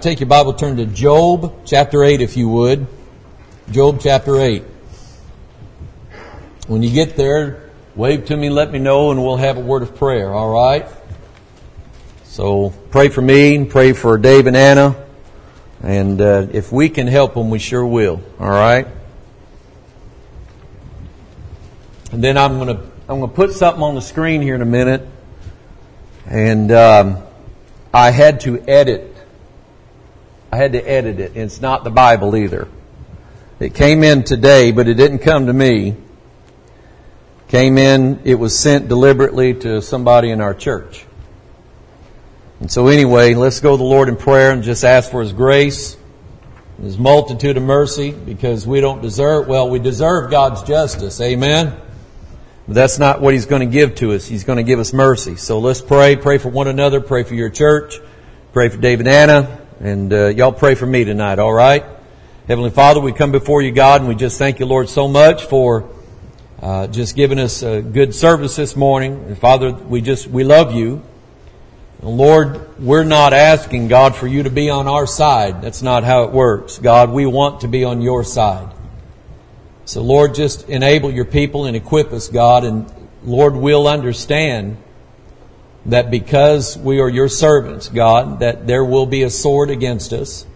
take your Bible, turn to Job chapter 8 if you would. Job chapter 8. When you get there, wave to me, let me know, and we'll have a word of prayer, all right? So pray for me, and pray for Dave and Anna, and if we can help them, we sure will, all right? And then I'm going to put something on the screen here in a minute, and I had to edit it. It's not the Bible either. It came in today, but it didn't come to me. Came in, it was sent deliberately to somebody in our church. And so anyway, let's go to the Lord in prayer and just ask for His grace, His multitude of mercy, because we don't deserve, we deserve God's justice. Amen? But that's not what He's going to give to us. He's going to give us mercy. So let's pray. Pray for one another. Pray for your church. Pray for Dave and Anna. And y'all pray for me tonight, all right? Heavenly Father, we come before you, God, and we just thank you, Lord, so much for just giving us a good service this morning. And Father, we love you. And Lord, we're not asking, God, for you to be on our side. That's not how it works. God, we want to be on your side. So Lord, just enable your people and equip us, God. And Lord, we'll understand that because we are your servants, God, that there will be a sword against us.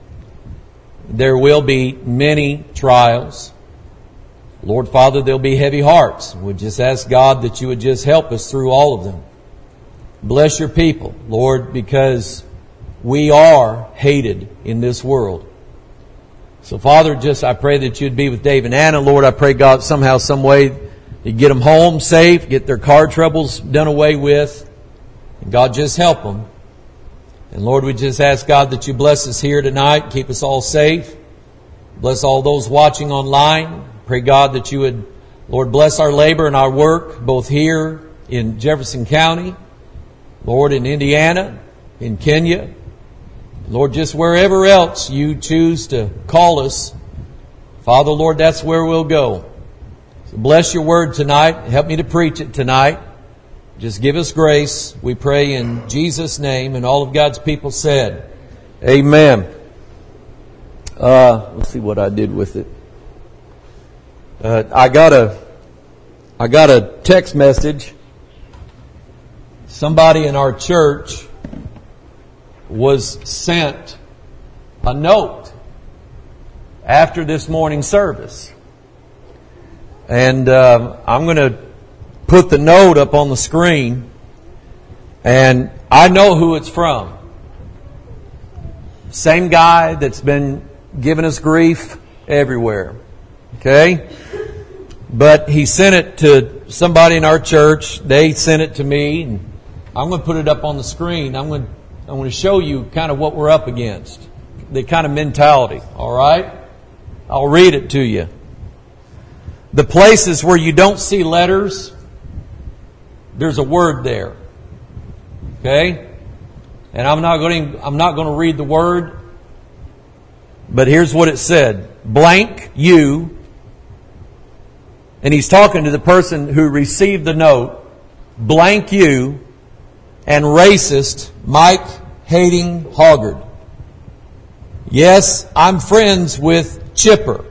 There will be many trials. Lord Father, there'll be heavy hearts. We just ask God that you would just help us through all of them. Bless your people, Lord, because we are hated in this world. So Father, I pray that you'd be with Dave and Anna. Lord, I pray, God, somehow, some way, you get them home safe, get their car troubles done away with. And God, just help them. And Lord, we just ask, God, that you bless us here tonight, keep us all safe. Bless all those watching online. Pray, God, that you would, Lord, bless our labor and our work, both here in Jefferson County, Lord, in Indiana, in Kenya, Lord, just wherever else you choose to call us. Father, Lord, that's where we'll go. So bless your word tonight. Help me to preach it tonight. Just give us grace. We pray in Jesus' name, and all of God's people said, Amen. Let's see what I did with it. I got a text message. Somebody in our church was sent a note after this morning's service. And I'm going to put the note up on the screen. And I know who it's from. Same guy that's been giving us grief everywhere. Okay? But he sent it to somebody in our church. They sent it to me. And I'm going to put it up on the screen. I'm going to show you kind of what we're up against. The kind of mentality. All right? I'll read it to you. The places where you don't see letters, there's a word there. Okay? And I'm not going to read the word. But here's what it said. Blank you. And he's talking to the person who received the note. Blank you. And racist Mike Hating Hoggard. Yes, I'm friends with Chipper.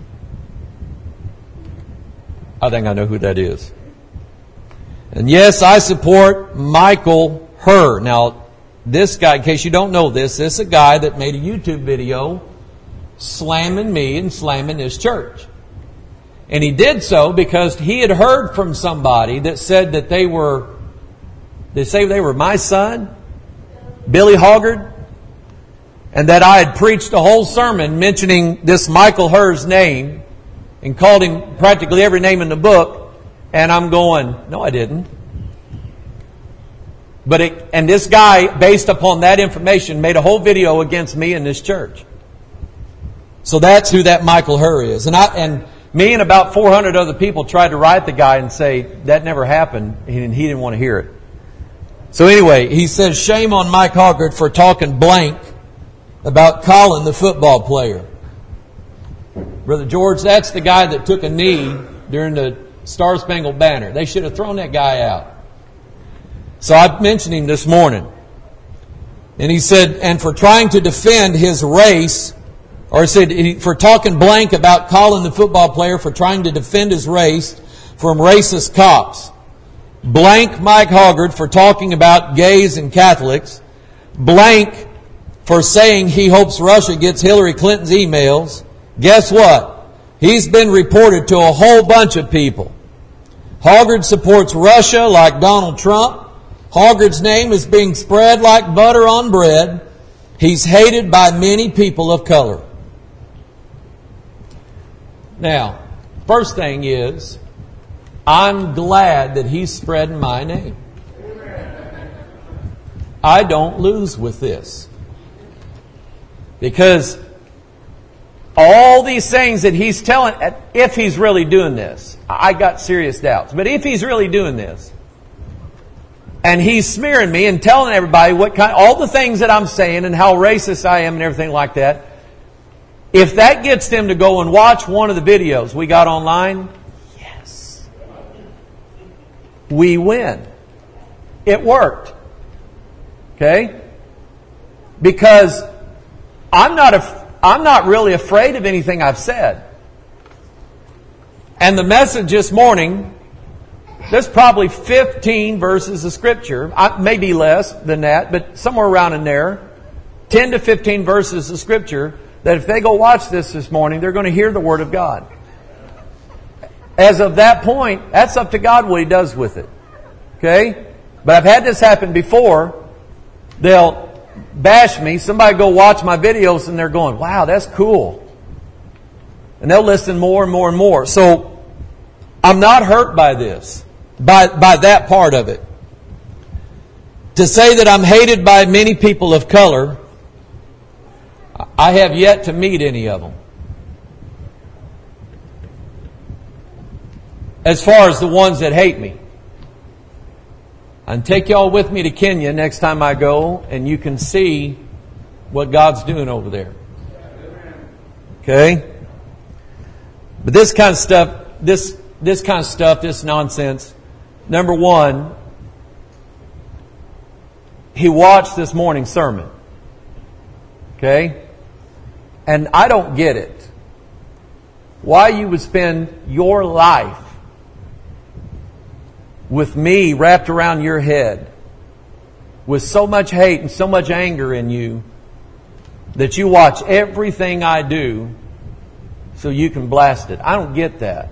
I think I know who that is. And yes, I support Michael Herr. Now, this guy, in case you don't know this is a guy that made a YouTube video slamming me and slamming this church. And he did so because he had heard from somebody that said that they say they were my son, Billy Hoggard, and that I had preached a whole sermon mentioning this Michael Herr's name and called him practically every name in the book. And I'm going, no, I didn't. And this guy, based upon that information, made a whole video against me and this church. So that's who that Michael Herr is. And me and about 400 other people tried to write the guy and say, that never happened, and he didn't want to hear it. So anyway, he says, shame on Mike Hoggard for talking blank about Colin, the football player. Brother George, that's the guy that took a knee during the Star Spangled Banner. They should have thrown that guy out. So I mentioned him this morning. And he said, and for trying to defend his race, or he said, for talking blank about calling the football player for trying to defend his race from racist cops. Blank Mike Hoggard for talking about gays and Catholics. Blank for saying he hopes Russia gets Hillary Clinton's emails. Guess what? He's been reported to a whole bunch of people. Hoggard supports Russia like Donald Trump. Hoggard's name is being spread like butter on bread. He's hated by many people of color. Now, first thing is, I'm glad that he's spreading my name. I don't lose with this. Because all these things that he's telling, if he's really doing this, I got serious doubts, but if he's really doing this, and he's smearing me and telling everybody all the things that I'm saying and how racist I am and everything like that, if that gets them to go and watch one of the videos we got online, yes, we win. It worked. Okay? Because I'm not really afraid of anything I've said. And the message this morning, there's probably 15 verses of Scripture, maybe less than that, but somewhere around in there, 10 to 15 verses of Scripture, that if they go watch this morning, they're going to hear the Word of God. As of that point, that's up to God what He does with it. Okay? But I've had this happen before. They'll bash me. Somebody go watch my videos and they're going, wow, that's cool. And they'll listen more and more and more. So I'm not hurt by this, by that part of it. To say that I'm hated by many people of color, I have yet to meet any of them. As far as the ones that hate me. And take y'all with me to Kenya next time I go, and you can see what God's doing over there. Okay? But this kind of stuff, this nonsense, number one, he watched this morning's sermon. Okay? And I don't get it. Why you would spend your life with me wrapped around your head with so much hate and so much anger in you that you watch everything I do so you can blast it. I don't get that.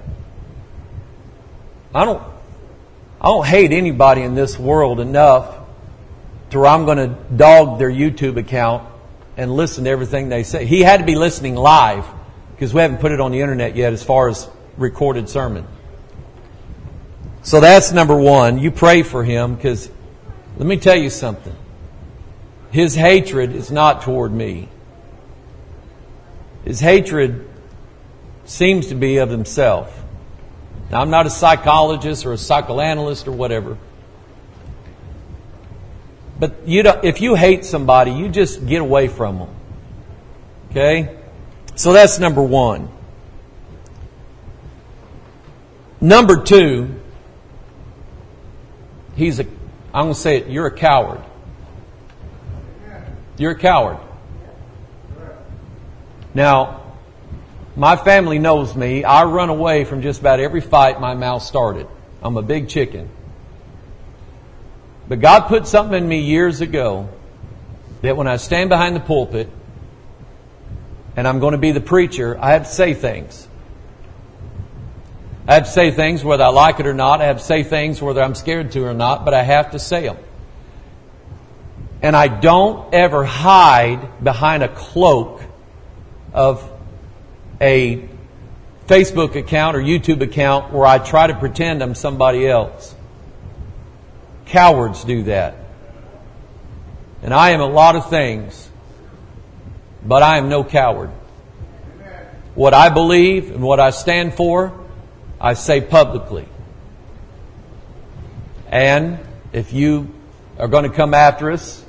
I don't hate anybody in this world enough to where I'm going to dog their YouTube account and listen to everything they say. He had to be listening live because we haven't put it on the internet yet as far as recorded sermon. So that's number one. You pray for him because let me tell you something. His hatred is not toward me. His hatred seems to be of himself. Now, I'm not a psychologist or a psychoanalyst or whatever. But if you hate somebody, you just get away from them. Okay? So that's number one. Number two, I'm going to say it, you're a coward. You're a coward. Now, my family knows me. I run away from just about every fight my mouth started. I'm a big chicken. But God put something in me years ago that when I stand behind the pulpit and I'm going to be the preacher, I have to say things. I have to say things whether I like it or not. I have to say things whether I'm scared to or not, but I have to say them. And I don't ever hide behind a cloak of a Facebook account or YouTube account where I try to pretend I'm somebody else. Cowards do that. And I am a lot of things, but I am no coward. What I believe and what I stand for, I say publicly. And if you are going to come after us,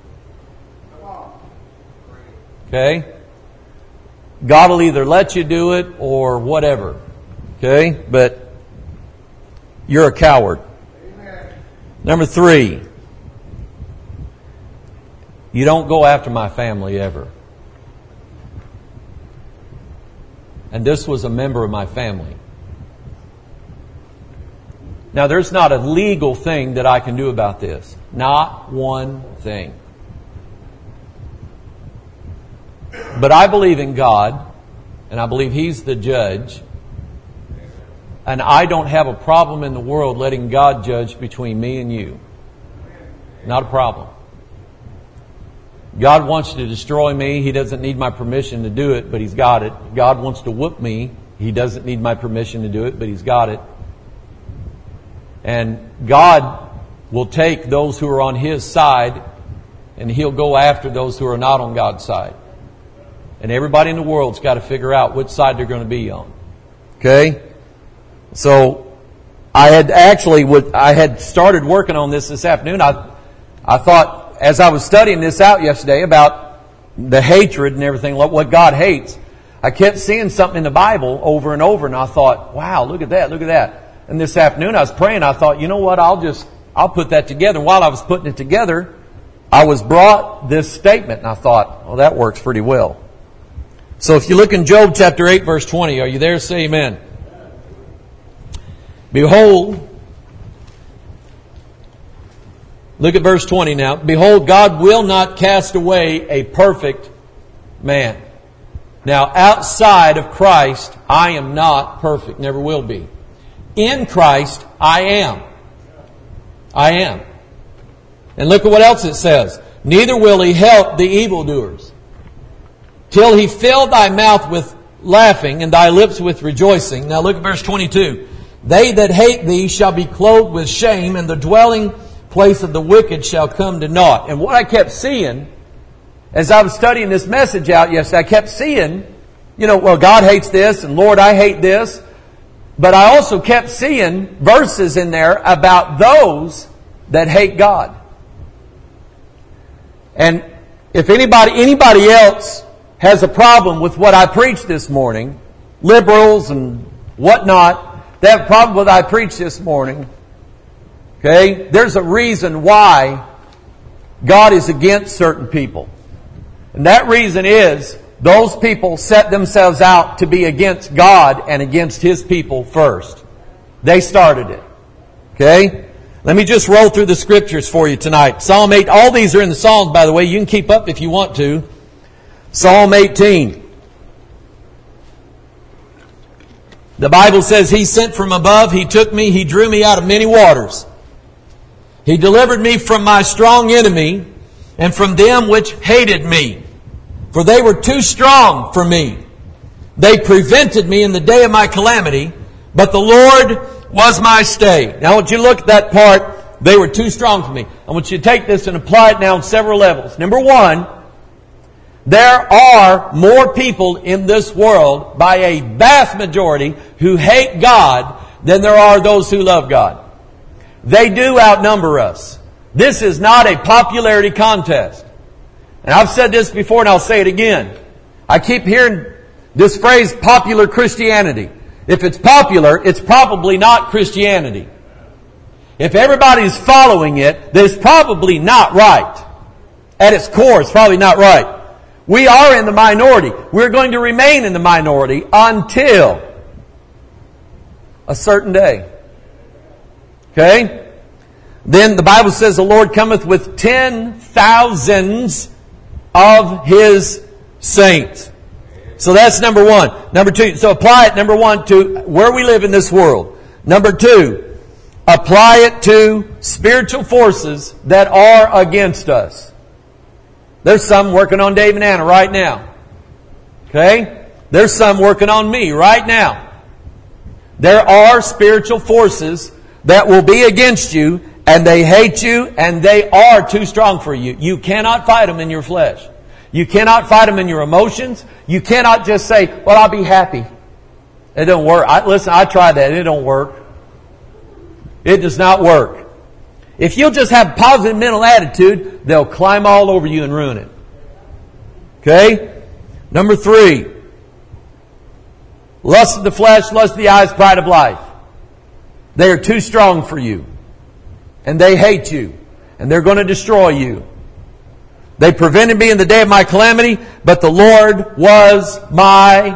okay, God will either let you do it or whatever. Okay? But you're a coward. Number three, You don't go after my family ever. And this was a member of my family. Now, there's not a legal thing that I can do about this. Not one thing. But I believe in God, and I believe He's the judge. And I don't have a problem in the world letting God judge between me and you. Not a problem. God wants to destroy me. He doesn't need my permission to do it, but He's got it. God wants to whoop me. He doesn't need my permission to do it, but He's got it. And God will take those who are on His side, and He'll go after those who are not on God's side. And everybody in the world's got to figure out which side they're going to be on. Okay? So, I had started working on this afternoon. I thought, as I was studying this out yesterday about the hatred and everything, what God hates, I kept seeing something in the Bible over and over, and I thought, wow, look at that, look at that. And this afternoon I was praying, I thought, you know what, I'll put that together. And while I was putting it together, I was brought this statement, and I thought, well, that works pretty well. So if you look in Job chapter 8, verse 20, are you there? Say amen. Behold, look at verse 20 now. Behold, God will not cast away a perfect man. Now, outside of Christ, I am not perfect, never will be. In Christ, I am. I am. And look at what else it says. Neither will He help the evildoers, till He fill thy mouth with laughing and thy lips with rejoicing. Now look at verse 22. They that hate thee shall be clothed with shame, and the dwelling place of the wicked shall come to naught. And what I kept seeing, as I was studying this message out yesterday, I kept seeing, well, God hates this, and Lord, I hate this. But I also kept seeing verses in there about those that hate God. And if anybody else has a problem with what I preached this morning, liberals and whatnot, they have a problem with what I preached this morning, okay? There's a reason why God is against certain people. And that reason is those people set themselves out to be against God and against His people first. They started it. Okay? Let me just roll through the scriptures for you tonight. Psalm 8. All these are in the Psalms, by the way. You can keep up if you want to. Psalm 18. The Bible says, He sent from above, He took me, He drew me out of many waters. He delivered me from my strong enemy and from them which hated me. For they were too strong for me. They prevented me in the day of my calamity, but the Lord was my stay. Now I want you to look at that part. They were too strong for me. I want you to take this and apply it now on several levels. Number one, there are more people in this world, by a vast majority, who hate God than there are those who love God. They do outnumber us. This is not a popularity contest. And I've said this before and I'll say it again. I keep hearing this phrase, popular Christianity. If it's popular, it's probably not Christianity. If everybody's following it, then it's probably not right. At its core, it's probably not right. We are in the minority. We're going to remain in the minority until a certain day. Okay? Then the Bible says the Lord cometh with 10,000s of His saints. So that's number one. Number two, so apply it, number one, to where we live in this world. Number two, apply it to spiritual forces that are against us. There's some working on Dave and Anna right now. Okay? There's some working on me right now. There are spiritual forces that will be against you, and they hate you, and they are too strong for you. You cannot fight them in your flesh. You cannot fight them in your emotions. You cannot just say, well, I'll be happy. It don't work. I tried that. It don't work. It does not work. If you'll just have a positive mental attitude, they'll climb all over you and ruin it. Okay? Number three. Lust of the flesh, lust of the eyes, pride of life. They are too strong for you. And they hate you. And they're going to destroy you. They prevented me in the day of my calamity, but the Lord was my...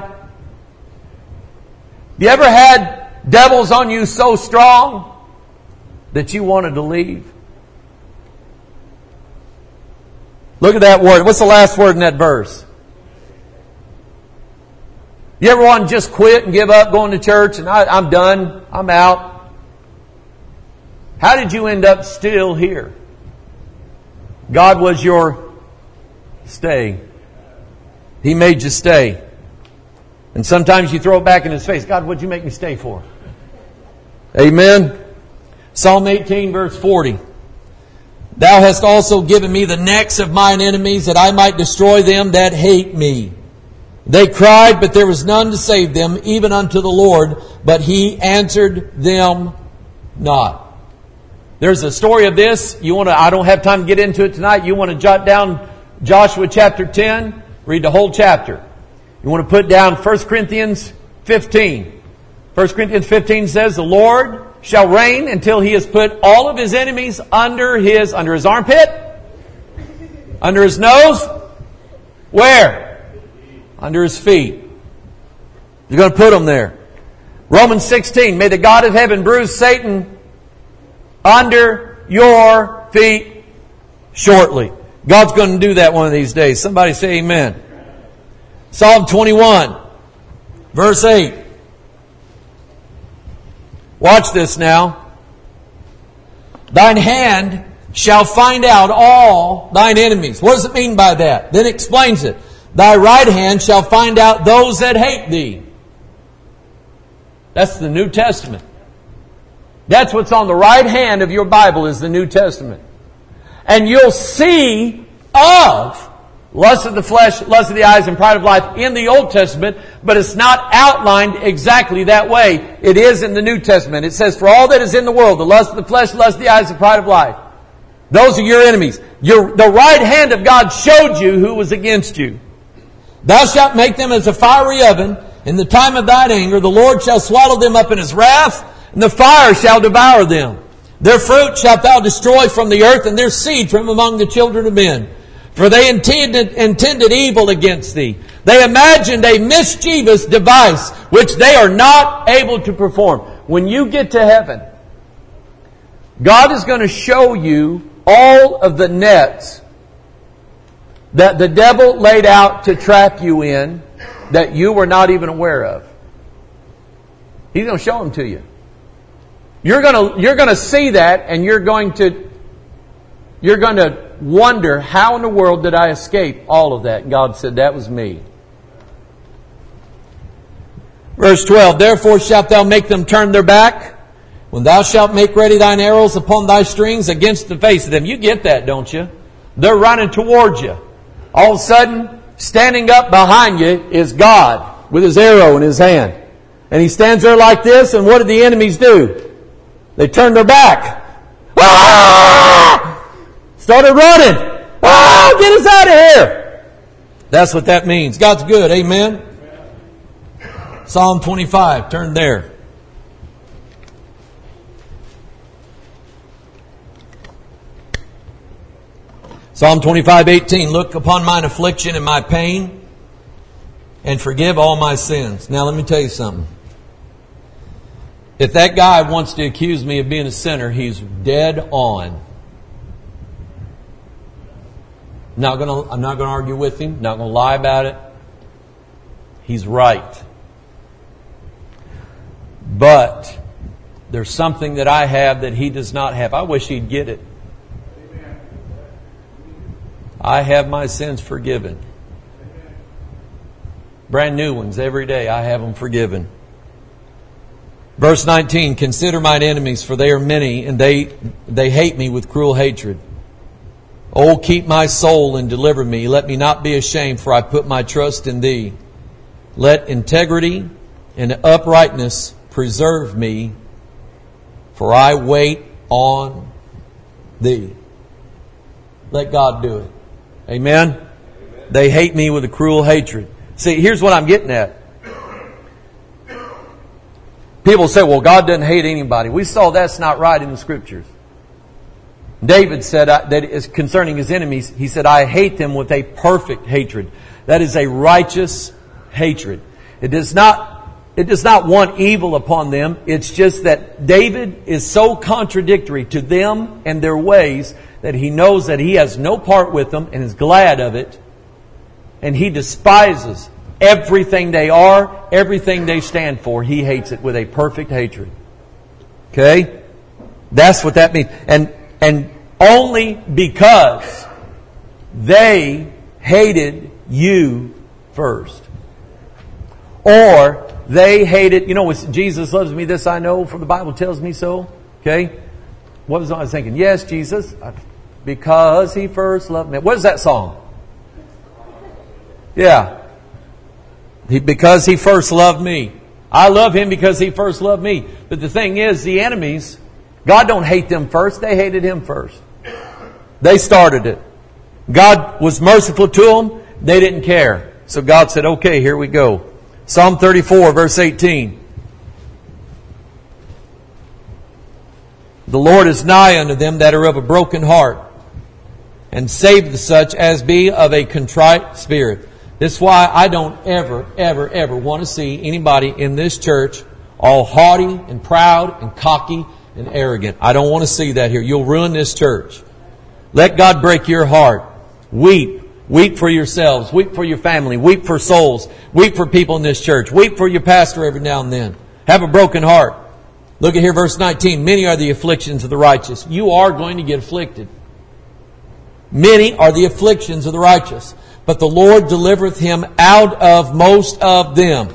Have you ever had devils on you so strong that you wanted to leave? Look at that word. What's the last word in that verse? You ever want to just quit and give up going to church and I'm done, I'm out? How did you end up still here? God was your stay. He made you stay. And sometimes you throw it back in His face. God, what'd you make me stay for? Amen. Psalm 18 verse 40. Thou hast also given me the necks of mine enemies, that I might destroy them that hate me. They cried, but there was none to save them, even unto the Lord, but He answered them not. There's a story of this. I don't have time to get into it tonight. You want to jot down Joshua chapter 10, read the whole chapter. You want to put down 1 Corinthians 15. 1 Corinthians 15 says, the Lord shall reign until He has put all of His enemies under His armpit? Under His nose? Where? Under His feet. You're going to put them there. Romans 16, may the God of heaven bruise Satan under your feet shortly. God's going to do that one of these days. Somebody say amen. Psalm 21, verse 8. Watch this now. Thine hand shall find out all thine enemies. What does it mean by that? Then it explains it. Thy right hand shall find out those that hate thee. That's the New Testament. That's what's on the right hand of your Bible is the New Testament. And you'll see of lust of the flesh, lust of the eyes, and pride of life in the Old Testament, but it's not outlined exactly that way. It is in the New Testament. It says, for all that is in the world, the lust of the flesh, lust of the eyes, and pride of life. Those are your enemies. The right hand of God showed you who was against you. Thou shalt make them as a fiery oven. In the time of thine anger, the Lord shall swallow them up in His wrath, and the fire shall devour them. Their fruit shalt thou destroy from the earth, and their seed from among the children of men. For they intended evil against thee. They imagined a mischievous device, which they are not able to perform. When you get to heaven, God is going to show you all of the nets that the devil laid out to trap you in that you were not even aware of. He's going to show them to you. You're going to see that, and you're going to wonder, how in the world did I escape all of that? And God said, that was me. Verse 12, therefore shalt thou make them turn their back, when thou shalt make ready thine arrows upon thy strings against the face of them. You get that, don't you? They're running towards you. All of a sudden, standing up behind you is God with His arrow in His hand. And He stands there like this, and what did the enemies do? They turned their back. Ah! Started running. Ah! Get us out of here. That's what that means. God's good. Amen. Psalm 25. Turn there. Psalm 25:18. Look upon mine affliction and my pain, and forgive all my sins. Now let me tell you something. If that guy wants to accuse me of being a sinner, he's dead on. I'm not going to argue with him. Not going to lie about it. He's right. But there's something that I have that he does not have. I wish he'd get it. I have my sins forgiven. Brand new ones every day. I have them forgiven. Verse 19, consider mine enemies, for they are many, and they hate me with cruel hatred. Oh, keep my soul and deliver me. Let me not be ashamed, for I put my trust in thee. Let integrity and uprightness preserve me, for I wait on thee. Let God do it. Amen? Amen. They hate me with a cruel hatred. See, here's what I'm getting at. People say, well, God doesn't hate anybody. We saw that's not right in the Scriptures. David said that is concerning his enemies, he said, I hate them with a perfect hatred. That is a righteous hatred. It does not want evil upon them. It's just that David is so contradictory to them and their ways that he knows that he has no part with them and is glad of it. And he despises everything they are, everything they stand for. He hates it with a perfect hatred. Okay? That's what that means. And only because they hated you first. Or they hated, Jesus loves me, this I know, for the Bible tells me so. Okay? What was I thinking? Yes, Jesus, because He first loved me. What is that song? Yeah. Because He first loved me. I love Him because He first loved me. But the thing is, the enemies, God don't hate them first. They hated Him first. They started it. God was merciful to them. They didn't care. So God said, okay, here we go. Psalm 34, verse 18. The Lord is nigh unto them that are of a broken heart, and save the such as be of a contrite spirit. This is why I don't ever want to see anybody in this church all haughty and proud and cocky and arrogant. I don't want to see that here. You'll ruin this church. Let God break your heart. Weep. Weep for yourselves. Weep for your family. Weep for souls. Weep for people in this church. Weep for your pastor every now and then. Have a broken heart. Look at here, verse 19. Many are the afflictions of the righteous. You are going to get afflicted. Many are the afflictions of the righteous, but the Lord delivereth him out of most of them.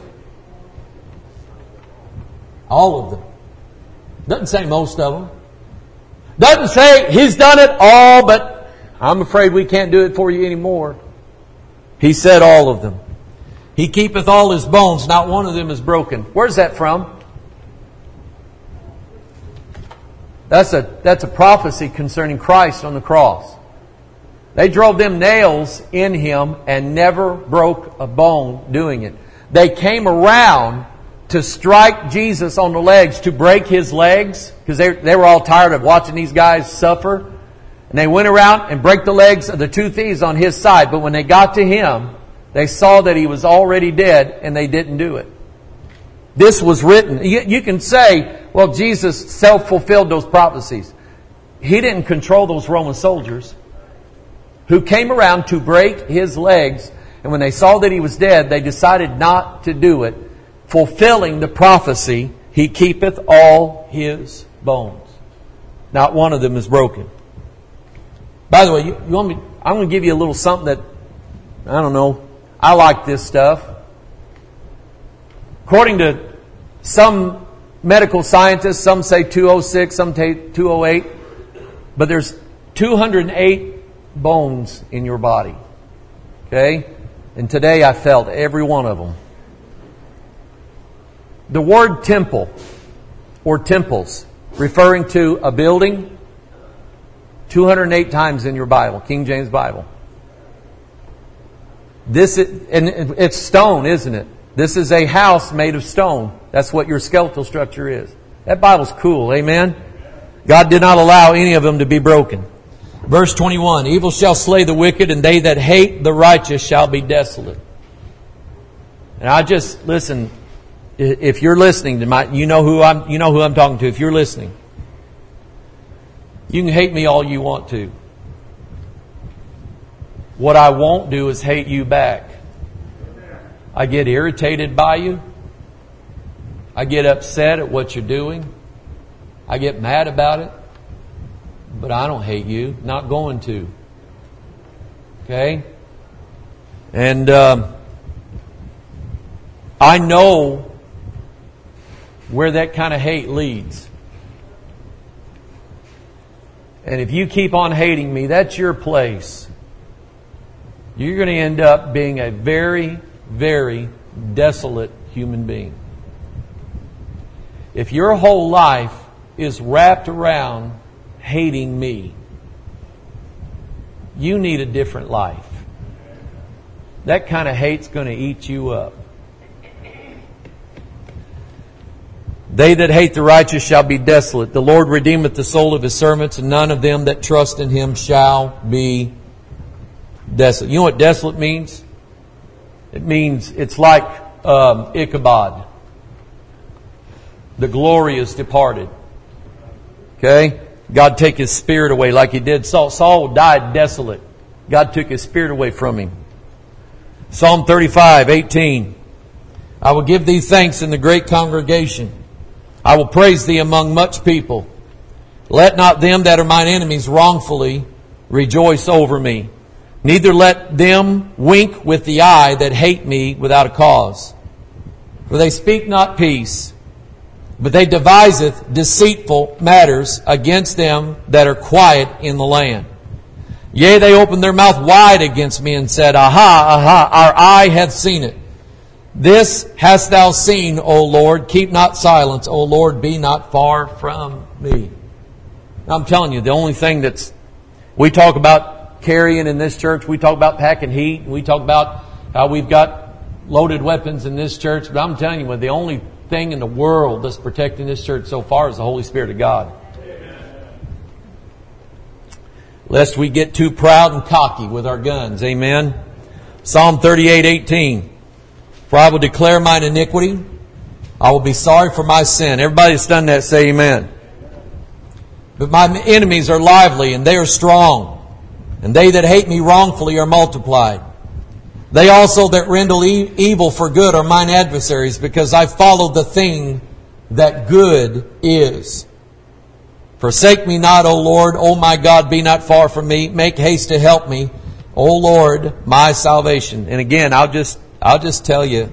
All of them. Doesn't say most of them. Doesn't say He's done it all, but I'm afraid we can't do it for you anymore. He said all of them. He keepeth all His bones, not one of them is broken. Where's that from? That's a prophecy concerning Christ on the cross. They drove them nails in Him and never broke a bone doing it. They came around to strike Jesus on the legs, to break His legs, because they were all tired of watching these guys suffer. And they went around and break the legs of the two thieves on His side. But when they got to Him, they saw that He was already dead and they didn't do it. This was written. You can say, well, Jesus self-fulfilled those prophecies. He didn't control those Roman soldiers who came around to break His legs. And when they saw that He was dead, they decided not to do it, fulfilling the prophecy, He keepeth all His bones. Not one of them is broken. By the way, you want me? I'm going to give you a little something that, I don't know, I like this stuff. According to some medical scientists, some say 206, some say 208, but there's 208 bones in your body. Okay? And today I felt every one of them. The word temple, or temples, referring to a building, 208 times in your Bible, King James Bible. And it's stone, isn't it? This is a house made of stone. That's what your skeletal structure is. That Bible's cool, amen? God did not allow any of them to be broken. Verse 21, evil shall slay the wicked, and they that hate the righteous shall be desolate. And listen, if you're listening to you know who I'm talking to. If you're listening, you can hate me all you want to. What I won't do is hate you back. I get irritated by you. I get upset at what you're doing. I get mad about it. But I don't hate you. Not going to. Okay? And I know where that kind of hate leads. And if you keep on hating me, that's your place. You're going to end up being a very, very desolate human being. If your whole life is wrapped around hating me, you need a different life. That kind of hate's going to eat you up. They that hate the righteous shall be desolate. The Lord redeemeth the soul of His servants, and none of them that trust in Him shall be desolate. You know what desolate means? It means it's like Ichabod. The glory is departed. Okay? God take His spirit away like He did Saul. Saul died desolate. God took his spirit away from him. Psalm 35:18. I will give Thee thanks in the great congregation. I will praise Thee among much people. Let not them that are mine enemies wrongfully rejoice over me. Neither let them wink with the eye that hate me without a cause. For they speak not peace, but they deviseth deceitful matters against them that are quiet in the land. Yea, they opened their mouth wide against me and said, Aha, aha, our eye hath seen it. This hast Thou seen, O Lord. Keep not silence, O Lord, be not far from me. Now, I'm telling you, the only thing we talk about carrying in this church, we talk about packing heat, we talk about how we've got loaded weapons in this church, but I'm telling you, the only thing in the world that's protecting this church so far is the Holy Spirit of God. Lest we get too proud and cocky with our guns. Amen. Psalm 38:18. For I will declare mine iniquity. I will be sorry for my sin. Everybody that's done that, say amen. But my enemies are lively and they are strong. And they that hate me wrongfully are multiplied. They also that render evil for good are mine adversaries, because I follow the thing that good is. Forsake me not, O Lord. O my God, be not far from me. Make haste to help me, O Lord, my salvation. And again, I'll just tell you,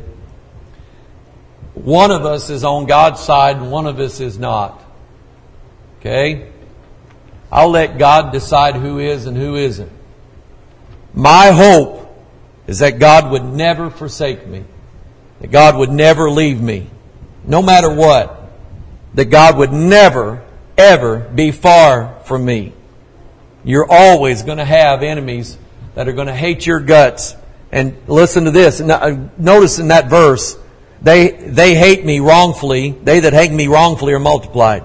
one of us is on God's side and one of us is not. Okay? I'll let God decide who is and who isn't. My hope is that God would never forsake me. That God would never leave me. No matter what. That God would never, ever be far from me. You're always going to have enemies that are going to hate your guts. And listen to this. Notice in that verse, they hate me wrongfully. They that hate me wrongfully are multiplied.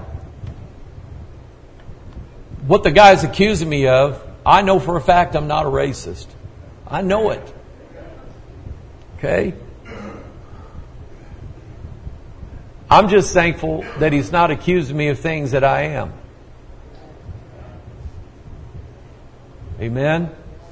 What the guy's accusing me of, I know for a fact I'm not a racist. I know it. Okay? I'm just thankful that he's not accusing me of things that I am. Amen?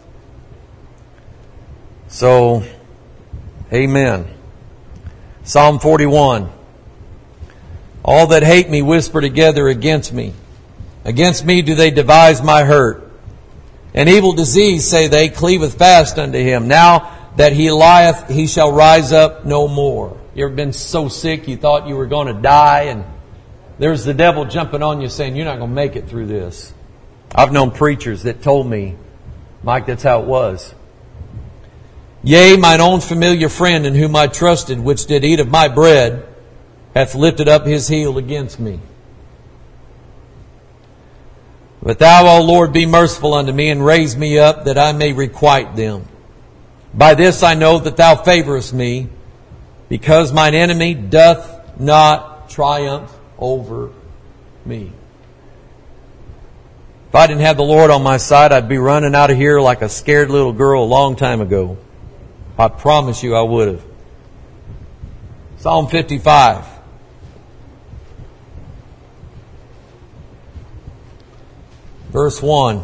So, amen. Psalm 41. All that hate me whisper together against me. Against me do they devise my hurt. An evil disease, say they, cleaveth fast unto him. Now that he lieth, he shall rise up no more. You ever been so sick you thought you were going to die, and there's the devil jumping on you saying, you're not going to make it through this. I've known preachers that told me, Mike, that's how it was. Yea, mine own familiar friend in whom I trusted, which did eat of my bread, hath lifted up his heel against me. But Thou, O Lord, be merciful unto me, and raise me up, that I may requite them. By this I know that Thou favorest me, because mine enemy doth not triumph over me. If I didn't have the Lord on my side, I'd be running out of here like a scared little girl a long time ago. I promise you I would have. Psalm 55. Verse 1.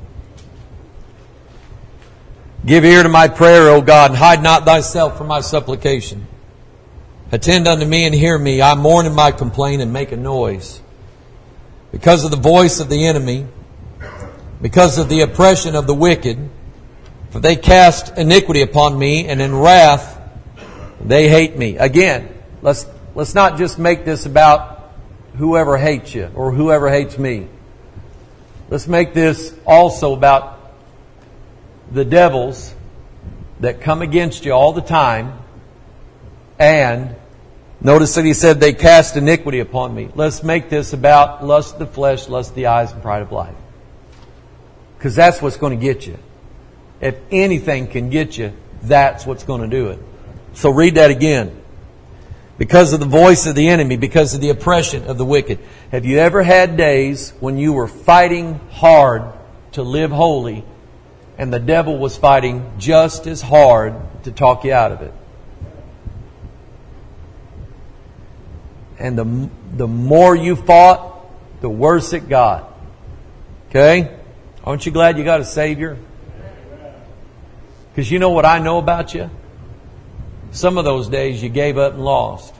Give ear to my prayer, O God, and hide not Thyself from my supplication. Attend unto me and hear me. I mourn in my complaint and make a noise. Because of the voice of the enemy, because of the oppression of the wicked, for they cast iniquity upon me, and in wrath they hate me. Again, let's not just make this about whoever hates you or whoever hates me. Let's make this also about the devils that come against you all the time. And notice that he said they cast iniquity upon me. Let's make this about lust of the flesh, lust of the eyes, and pride of life. Because that's what's going to get you. If anything can get you, that's what's going to do it. So read that again. because of the voice of the enemy, because of the oppression of the wicked. Have you ever had days when you were fighting hard to live holy and the devil was fighting just as hard to talk you out of it? And the more you fought, the worse it got. Okay? Aren't you glad you got a Savior? Because you know what I know about you? Some of those days you gave up and lost.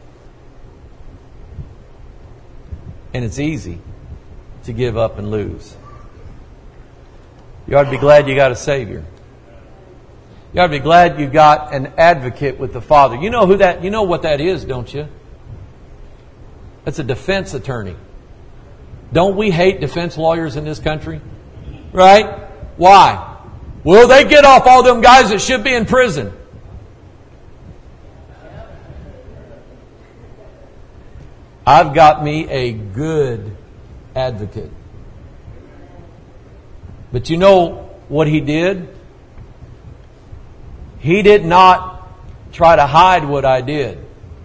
And it's easy to give up and lose. You ought to be glad you got a Savior. You ought to be glad you got an advocate with the Father. You know what that is, don't you? That's a defense attorney. Don't we hate defense lawyers in this country? Right? Why? Well, they get off all them guys that should be in prison. I've got me a good advocate. But you know what he did? He did not try to hide what I did.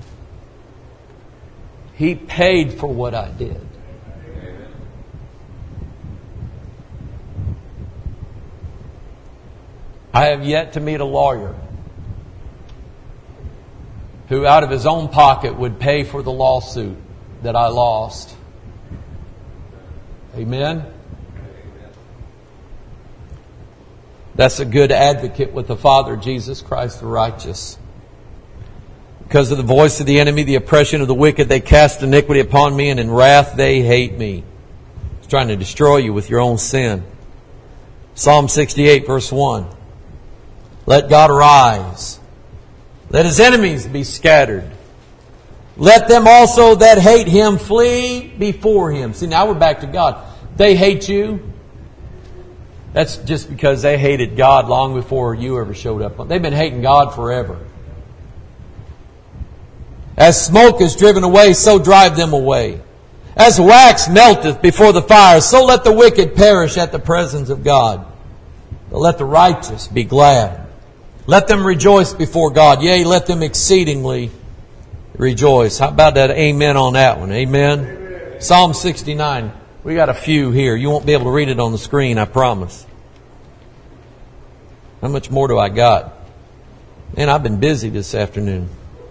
He paid for what I did. I have yet to meet a lawyer who out of his own pocket would pay for the lawsuit that I lost. Amen? That's a good advocate with the Father, Jesus Christ the righteous. Because of the voice of the enemy, the oppression of the wicked, they cast iniquity upon me, and in wrath they hate me. He's trying to destroy you with your own sin. Psalm 68, verse 1. Let God arise. Let His enemies be scattered. Let them also that hate Him flee before Him. See, now we're back to God. They hate you. That's just because they hated God long before you ever showed up. They've been hating God forever. As smoke is driven away, so drive them away. As wax melteth before the fire, so let the wicked perish at the presence of God. But let the righteous be glad. Let them rejoice before God. Yea, let them exceedingly rejoice. How about that amen on that one? Amen. Amen. Psalm 69. We got a few here. You won't be able to read it on the screen, I promise. How much more do I got? Man, I've been busy this afternoon.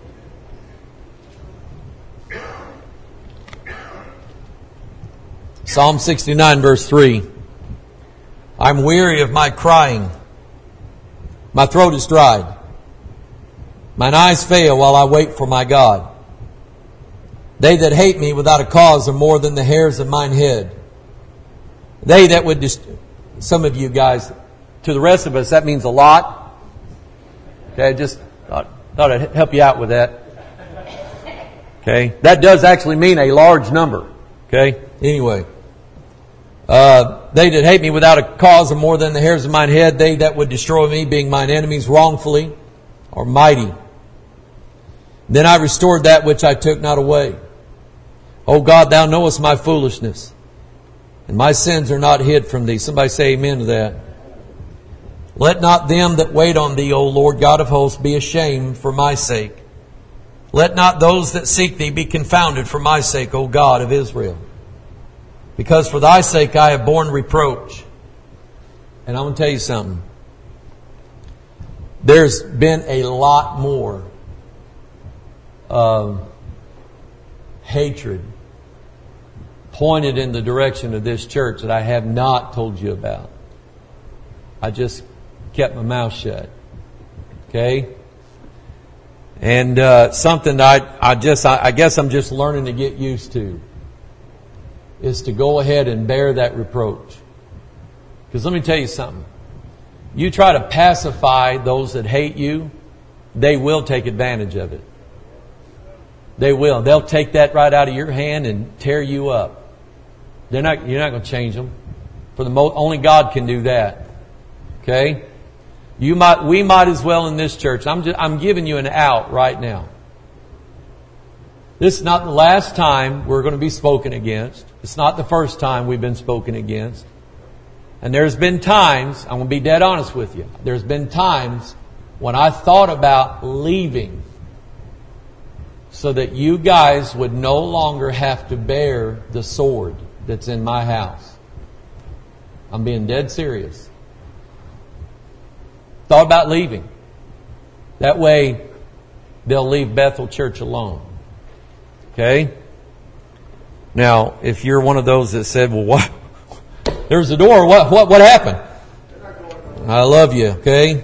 Psalm 69, verse 3. I'm weary of my crying. My throat is dried. Mine eyes fail while I wait for my God. They that hate me without a cause are more than the hairs of mine head. They that would... Some of you guys, to the rest of us, that means a lot. Okay, just thought I'd help you out with that. Okay, that does actually mean a large number. Okay, anyway. They that hate me without a cause are more than the hairs of mine head. They that would destroy me, being mine enemies wrongfully, are mighty. Then I restored that which I took not away. O God, Thou knowest my foolishness, and my sins are not hid from Thee. Somebody say amen to that. Let not them that wait on Thee, O Lord God of hosts, be ashamed for my sake. Let not those that seek Thee be confounded for my sake, O God of Israel. Because for Thy sake I have borne reproach. And I'm going to tell you something. There's been a lot more hatred pointed in the direction of this church that I have not told you about. I just kept my mouth shut. Okay? And something I guess I'm just learning to get used to is to go ahead and bear that reproach. Because let me tell you something. You try to pacify those that hate you, they will take advantage of it. They will. They'll take that right out of your hand and tear you up. You're not going to change them. Only God can do that. Okay? We might as well in this church. I'm giving you an out right now. This is not the last time we're going to be spoken against. It's not the first time we've been spoken against. And there's been times, I'm going to be dead honest with you, there's been times when I thought about leaving so that you guys would no longer have to bear the sword that's in my house. I'm being dead serious. Thought about leaving. That way, they'll leave Bethel Church alone. Okay? Now, if you're one of those that said, well, what? There's the door. What happened? I love you, okay?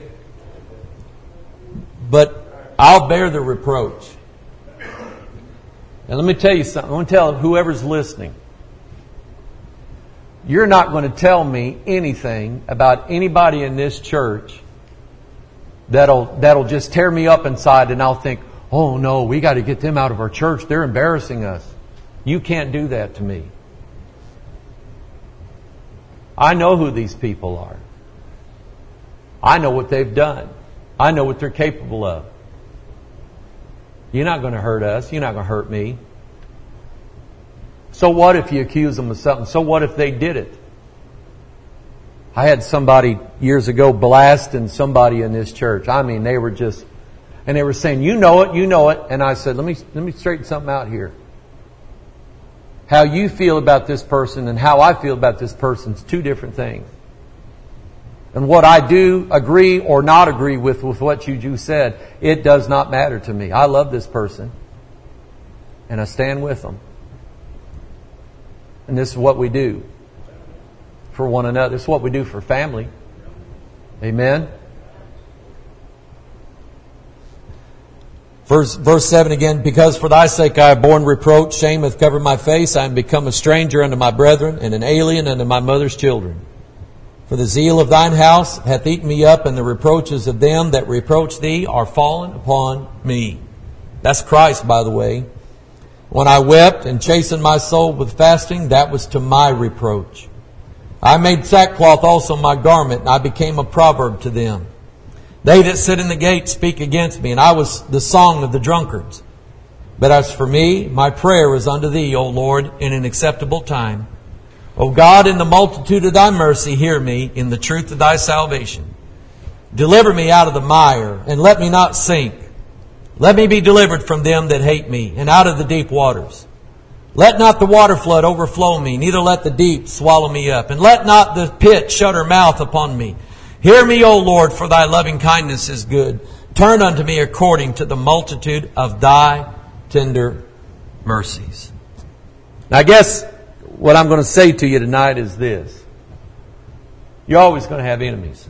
But I'll bear the reproach. And let me tell you something. I want to tell whoever's listening. You're not going to tell me anything about anybody in this church that'll just tear me up inside, and I'll think, oh no, we got to get them out of our church. They're embarrassing us. You can't do that to me. I know who these people are. I know what they've done. I know what they're capable of. You're not going to hurt us. You're not going to hurt me. So what if you accuse them of something? So what if they did it? I had somebody years ago blasting somebody in this church. I mean, they were just, and they were saying, you know it. And I said, let me straighten something out here. How you feel about this person and how I feel about this person is two different things. And what I do agree or not agree with what you said, it does not matter to me. I love this person. And I stand with them. And this is what we do for one another. This is what we do for family. Amen? Verse 7 again, because for thy sake I have borne reproach, shame hath covered my face, I am become a stranger unto my brethren, and an alien unto my mother's children. For the zeal of thine house hath eaten me up, and the reproaches of them that reproach thee are fallen upon me. That's Christ, by the way. When I wept and chastened my soul with fasting, that was to my reproach. I made sackcloth also my garment, and I became a proverb to them. They that sit in the gate speak against me, and I was the song of the drunkards. But as for me, my prayer is unto thee, O Lord, in an acceptable time. O God, in the multitude of thy mercy, hear me in the truth of thy salvation. Deliver me out of the mire, and let me not sink. Let me be delivered from them that hate me, and out of the deep waters. Let not the water flood overflow me, neither let the deep swallow me up. And let not the pit shut her mouth upon me. Hear me, O Lord, for thy loving kindness is good. Turn unto me according to the multitude of thy tender mercies. Now, I guess what I'm going to say to you tonight is this. You're always going to have enemies.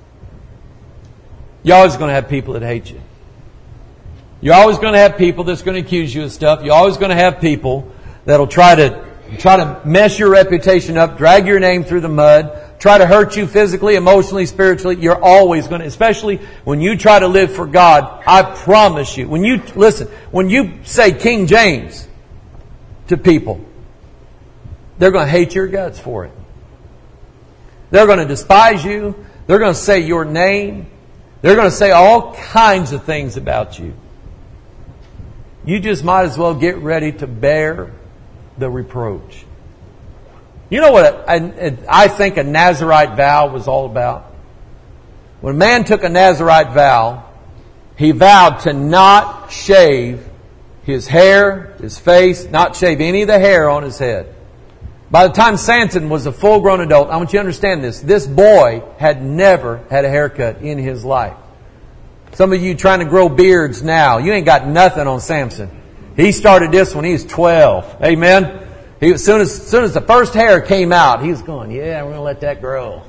You're always going to have people that hate you. You're always going to have people that's going to accuse you of stuff. You're always going to have people that'll try to mess your reputation up, drag your name through the mud, try to hurt you physically, emotionally, spiritually. You're always going to, especially when you try to live for God, I promise you, when you say King James to people, they're going to hate your guts for it. They're going to despise you. They're going to say your name. They're going to say all kinds of things about you. You just might as well get ready to bear the reproach. You know what I think a Nazirite vow was all about? When a man took a Nazirite vow, he vowed to not shave his hair, his face, not shave any of the hair on his head. By the time Samson was a full-grown adult, I want you to understand this. This boy had never had a haircut in his life. Some of you trying to grow beards now, you ain't got nothing on Samson. He started this when he was 12. Amen? As soon as the first hair came out, he was going, yeah, we're going to let that grow.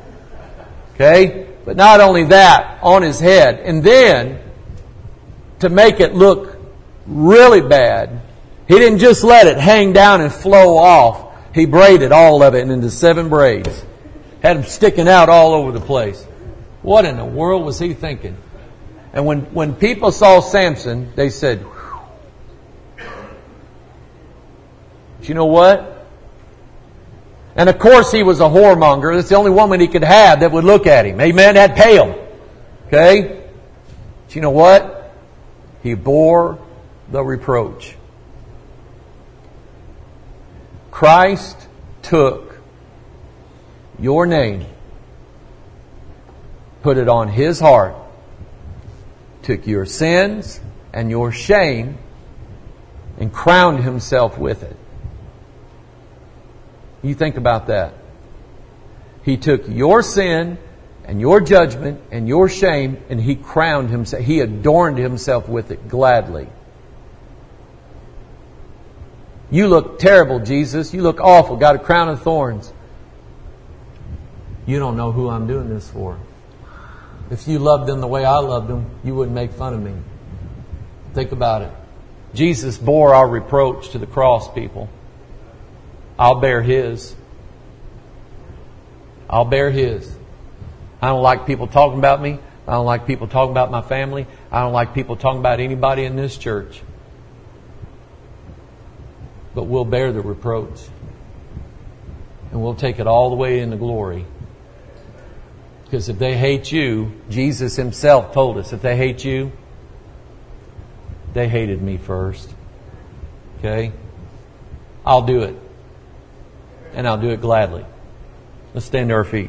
Okay? But not only that, on his head. And then, to make it look really bad, he didn't just let it hang down and flow off. He braided all of it into 7 braids. Had them sticking out all over the place. What in the world was he thinking? And when people saw Samson, they said, whew. But you know what? And of course he was a whoremonger. That's the only woman he could have that would look at him. Amen? That'd pay him. Okay? But you know what? He bore the reproach. Christ took your name, put it on His heart, took your sins and your shame and crowned Himself with it. You think about that. He took your sin and your judgment and your shame, and He crowned Himself. He adorned Himself with it gladly. You look terrible, Jesus. You look awful. Got a crown of thorns. You don't know who I'm doing this for. If you loved them the way I loved them, you wouldn't make fun of me. Think about it. Jesus bore our reproach to the cross, people. I'll bear His. I'll bear His. I don't like people talking about me. I don't like people talking about my family. I don't like people talking about anybody in this church. But we'll bear the reproach. And we'll take it all the way into glory. Because if they hate you, Jesus Himself told us, if they hate you, they hated me first. Okay? I'll do it. And I'll do it gladly. Let's stand to our feet.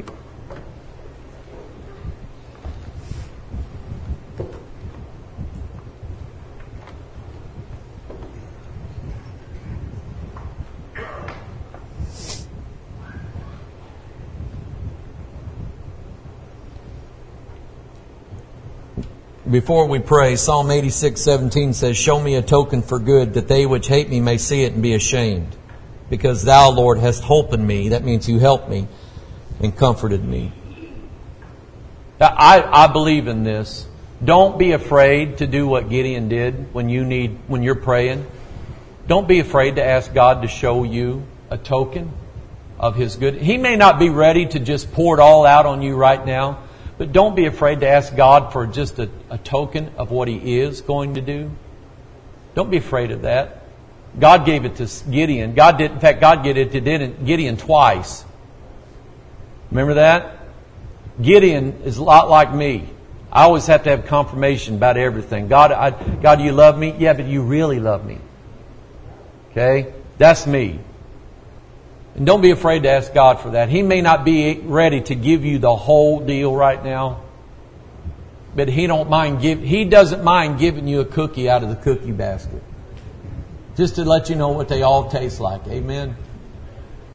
Before we pray, Psalm 86:17 says, "Show me a token for good, that they which hate me may see it and be ashamed. Because Thou, Lord, hast holpen me." That means You helped me and comforted me. I believe in this. Don't be afraid to do what Gideon did when you're praying. Don't be afraid to ask God to show you a token of His good. He may not be ready to just pour it all out on you right now. But don't be afraid to ask God for just a token of what He is going to do. Don't be afraid of that. God gave it to Gideon. God gave it to Gideon twice. Remember that? Gideon is a lot like me. I always have to have confirmation about everything. God, you love me? Yeah, but you really love me. Okay? That's me. And don't be afraid to ask God for that. He may not be ready to give you the whole deal right now, but He doesn't mind giving you a cookie out of the cookie basket. Just to let you know what they all taste like. Amen.